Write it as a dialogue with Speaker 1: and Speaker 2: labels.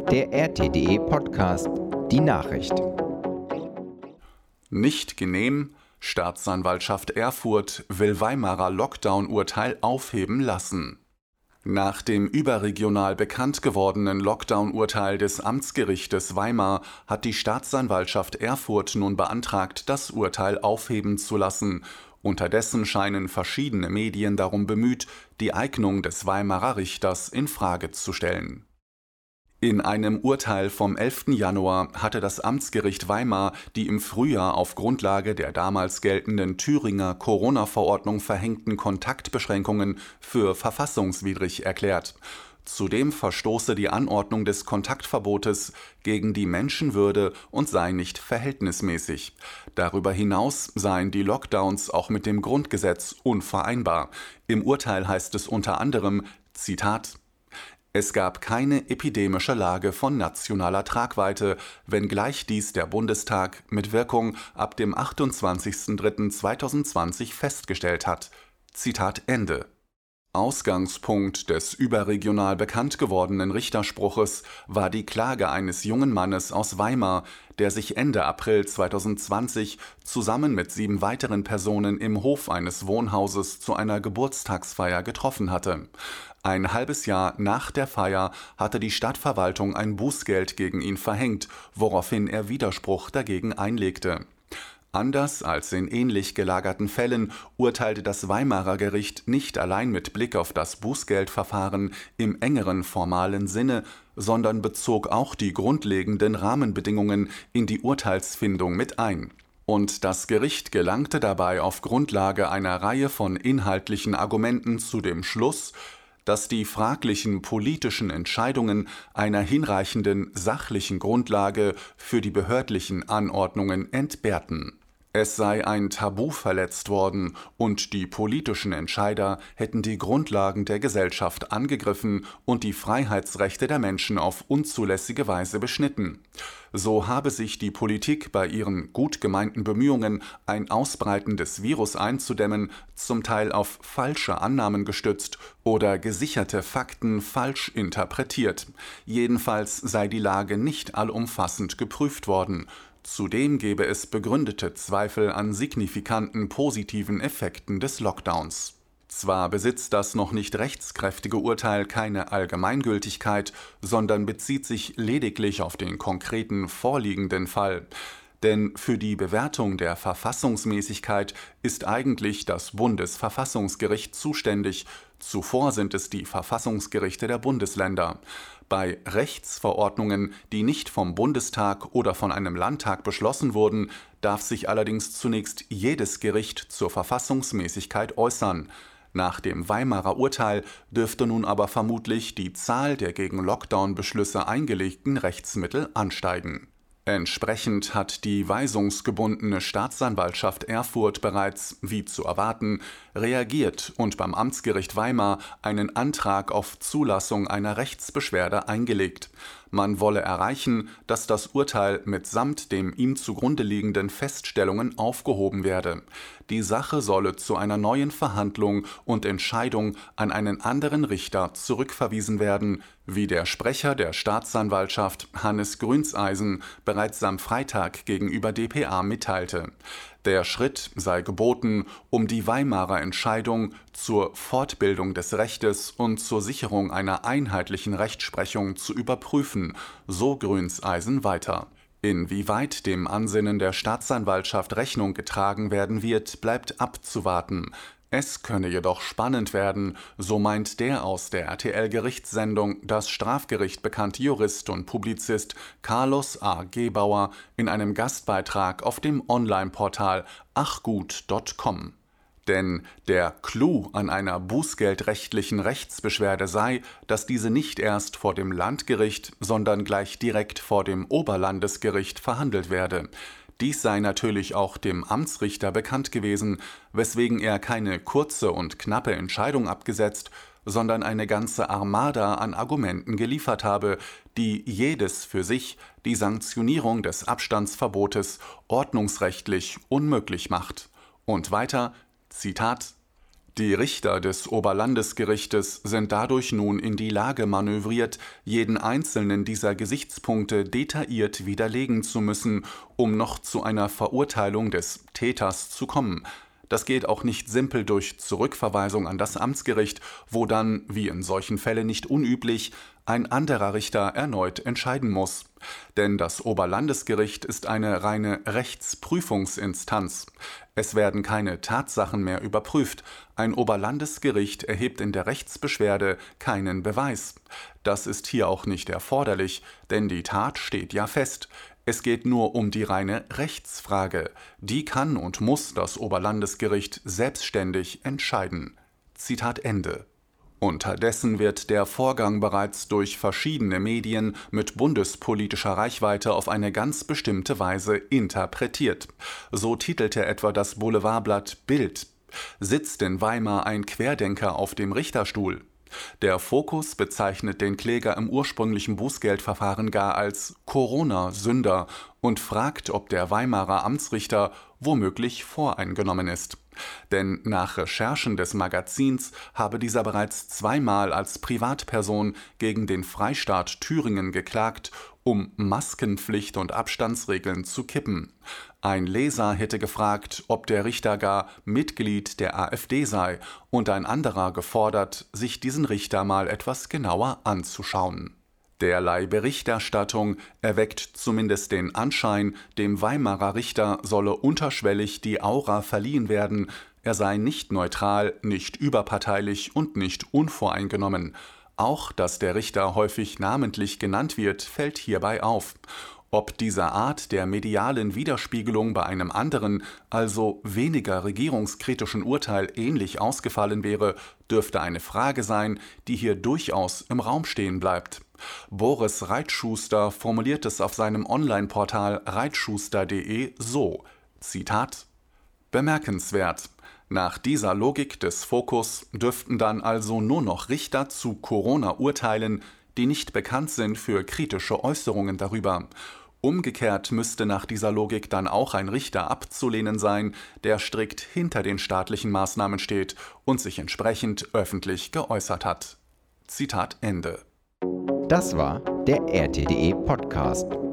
Speaker 1: Der RTD-Podcast Die Nachricht.
Speaker 2: Nicht genehm, Staatsanwaltschaft Erfurt will Weimarer Lockdown-Urteil aufheben lassen. Nach dem überregional bekannt gewordenen Lockdown-Urteil des Amtsgerichtes Weimar hat die Staatsanwaltschaft Erfurt nun beantragt, das Urteil aufheben zu lassen. Unterdessen scheinen verschiedene Medien darum bemüht, die Eignung des Weimarer Richters in Frage zu stellen. In einem Urteil vom 11. Januar hatte das Amtsgericht Weimar die im Frühjahr auf Grundlage der damals geltenden Thüringer Corona-Verordnung verhängten Kontaktbeschränkungen für verfassungswidrig erklärt. Zudem verstoße die Anordnung des Kontaktverbotes gegen die Menschenwürde und sei nicht verhältnismäßig. Darüber hinaus seien die Lockdowns auch mit dem Grundgesetz unvereinbar. Im Urteil heißt es unter anderem, Zitat: Es gab keine epidemische Lage von nationaler Tragweite, wenngleich dies der Bundestag mit Wirkung ab dem 28.03.2020 festgestellt hat. Zitat Ende. Ausgangspunkt des überregional bekannt gewordenen Richterspruches war die Klage eines jungen Mannes aus Weimar, der sich Ende April 2020 zusammen mit 7 weiteren Personen im Hof eines Wohnhauses zu einer Geburtstagsfeier getroffen hatte. Ein halbes Jahr nach der Feier hatte die Stadtverwaltung ein Bußgeld gegen ihn verhängt, woraufhin er Widerspruch dagegen einlegte. Anders als in ähnlich gelagerten Fällen urteilte das Weimarer Gericht nicht allein mit Blick auf das Bußgeldverfahren im engeren formalen Sinne, sondern bezog auch die grundlegenden Rahmenbedingungen in die Urteilsfindung mit ein. Und das Gericht gelangte dabei auf Grundlage einer Reihe von inhaltlichen Argumenten zu dem Schluss, dass die fraglichen politischen Entscheidungen einer hinreichenden sachlichen Grundlage für die behördlichen Anordnungen entbehrten. Es sei ein Tabu verletzt worden und die politischen Entscheider hätten die Grundlagen der Gesellschaft angegriffen und die Freiheitsrechte der Menschen auf unzulässige Weise beschnitten. So habe sich die Politik bei ihren gut gemeinten Bemühungen, ein Ausbreiten des Virus einzudämmen, zum Teil auf falsche Annahmen gestützt oder gesicherte Fakten falsch interpretiert. Jedenfalls sei die Lage nicht allumfassend geprüft worden. Zudem gebe es begründete Zweifel an signifikanten positiven Effekten des Lockdowns. Zwar besitzt das noch nicht rechtskräftige Urteil keine Allgemeingültigkeit, sondern bezieht sich lediglich auf den konkreten vorliegenden Fall. Denn für die Bewertung der Verfassungsmäßigkeit ist eigentlich das Bundesverfassungsgericht zuständig. Zuvor sind es die Verfassungsgerichte der Bundesländer. Bei Rechtsverordnungen, die nicht vom Bundestag oder von einem Landtag beschlossen wurden, darf sich allerdings zunächst jedes Gericht zur Verfassungsmäßigkeit äußern. Nach dem Weimarer Urteil dürfte nun aber vermutlich die Zahl der gegen Lockdown-Beschlüsse eingelegten Rechtsmittel ansteigen. Entsprechend hat die weisungsgebundene Staatsanwaltschaft Erfurt bereits, wie zu erwarten, reagiert und beim Amtsgericht Weimar einen Antrag auf Zulassung einer Rechtsbeschwerde eingelegt. Man wolle erreichen, dass das Urteil mitsamt dem ihm zugrunde liegenden Feststellungen aufgehoben werde. Die Sache solle zu einer neuen Verhandlung und Entscheidung an einen anderen Richter zurückverwiesen werden, wie der Sprecher der Staatsanwaltschaft Hannes Grünseisen bereits am Freitag gegenüber dpa mitteilte. Der Schritt sei geboten, um die Weimarer Entscheidung zur Fortbildung des Rechtes und zur Sicherung einer einheitlichen Rechtsprechung zu überprüfen, so Grünseisen weiter. Inwieweit dem Ansinnen der Staatsanwaltschaft Rechnung getragen werden wird, bleibt abzuwarten. Es könne jedoch spannend werden, so meint der aus der RTL-Gerichtssendung Das Strafgericht bekannte Jurist und Publizist Carlos A. Gebauer in einem Gastbeitrag auf dem Online-Portal achgut.com. Denn der Clou an einer bußgeldrechtlichen Rechtsbeschwerde sei, dass diese nicht erst vor dem Landgericht, sondern gleich direkt vor dem Oberlandesgericht verhandelt werde. Dies sei natürlich auch dem Amtsrichter bekannt gewesen, weswegen er keine kurze und knappe Entscheidung abgesetzt, sondern eine ganze Armada an Argumenten geliefert habe, die jedes für sich die Sanktionierung des Abstandsverbotes ordnungsrechtlich unmöglich macht. Und weiter, Zitat: Die Richter des Oberlandesgerichtes sind dadurch nun in die Lage manövriert, jeden einzelnen dieser Gesichtspunkte detailliert widerlegen zu müssen, um noch zu einer Verurteilung des Täters zu kommen. Das geht auch nicht simpel durch Zurückverweisung an das Amtsgericht, wo dann, wie in solchen Fällen nicht unüblich, ein anderer Richter erneut entscheiden muss. Denn das Oberlandesgericht ist eine reine Rechtsprüfungsinstanz. Es werden keine Tatsachen mehr überprüft. Ein Oberlandesgericht erhebt in der Rechtsbeschwerde keinen Beweis. Das ist hier auch nicht erforderlich, denn die Tat steht ja fest. Es geht nur um die reine Rechtsfrage. Die kann und muss das Oberlandesgericht selbstständig entscheiden. Zitat Ende. Unterdessen wird der Vorgang bereits durch verschiedene Medien mit bundespolitischer Reichweite auf eine ganz bestimmte Weise interpretiert. So titelte etwa das Boulevardblatt Bild: Sitzt in Weimar ein Querdenker auf dem Richterstuhl? Der Fokus bezeichnet den Kläger im ursprünglichen Bußgeldverfahren gar als Corona-Sünder und fragt, ob der Weimarer Amtsrichter womöglich voreingenommen ist. Denn nach Recherchen des Magazins habe dieser bereits zweimal als Privatperson gegen den Freistaat Thüringen geklagt, um Maskenpflicht und Abstandsregeln zu kippen. Ein Leser hätte gefragt, ob der Richter gar Mitglied der AfD sei, und ein anderer gefordert, sich diesen Richter mal etwas genauer anzuschauen. Derlei Berichterstattung erweckt zumindest den Anschein, dem Weimarer Richter solle unterschwellig die Aura verliehen werden, er sei nicht neutral, nicht überparteilich und nicht unvoreingenommen. Auch, dass der Richter häufig namentlich genannt wird, fällt hierbei auf. Ob diese Art der medialen Widerspiegelung bei einem anderen, also weniger regierungskritischen Urteil ähnlich ausgefallen wäre, dürfte eine Frage sein, die hier durchaus im Raum stehen bleibt. Boris Reitschuster formuliert es auf seinem Online-Portal reitschuster.de so, Zitat: Bemerkenswert. Nach dieser Logik des Fokus dürften dann also nur noch Richter zu Corona urteilen, die nicht bekannt sind für kritische Äußerungen darüber. Umgekehrt müsste nach dieser Logik dann auch ein Richter abzulehnen sein, der strikt hinter den staatlichen Maßnahmen steht und sich entsprechend öffentlich geäußert hat. Zitat Ende.
Speaker 1: Das war der RTDE Podcast.